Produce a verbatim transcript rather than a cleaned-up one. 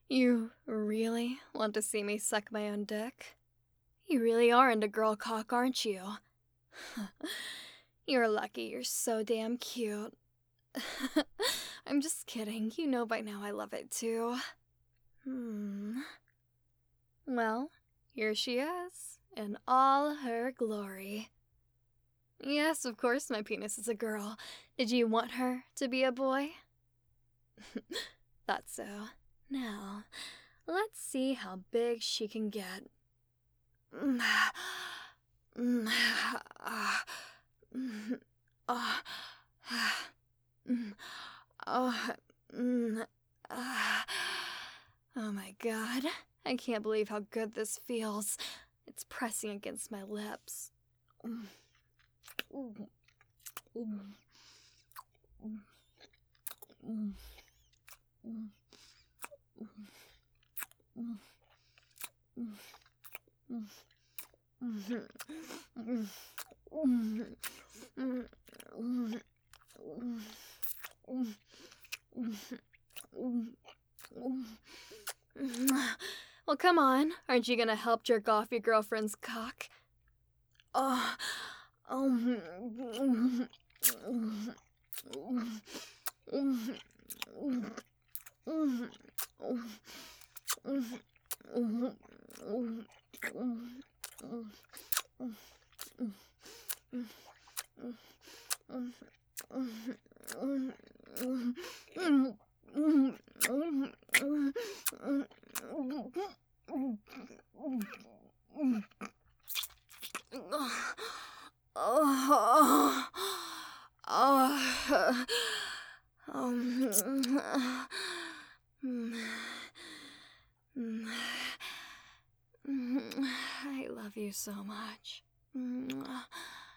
You really want to see me suck my own dick? You really are into girl cock, aren't you? You're lucky you're so damn cute. I'm just kidding. You know by now I love it too. Hmm. Well, here she is, in all her glory. Yes, of course my penis is a girl. Did you want her to be a boy? Thought so. Now, let's see how big she can get. Oh my god, I can't believe how good this feels. It's pressing against my lips. Well, come on. Aren't you gonna help jerk off your girlfriend's cock? Oh. Oh. I love you so much.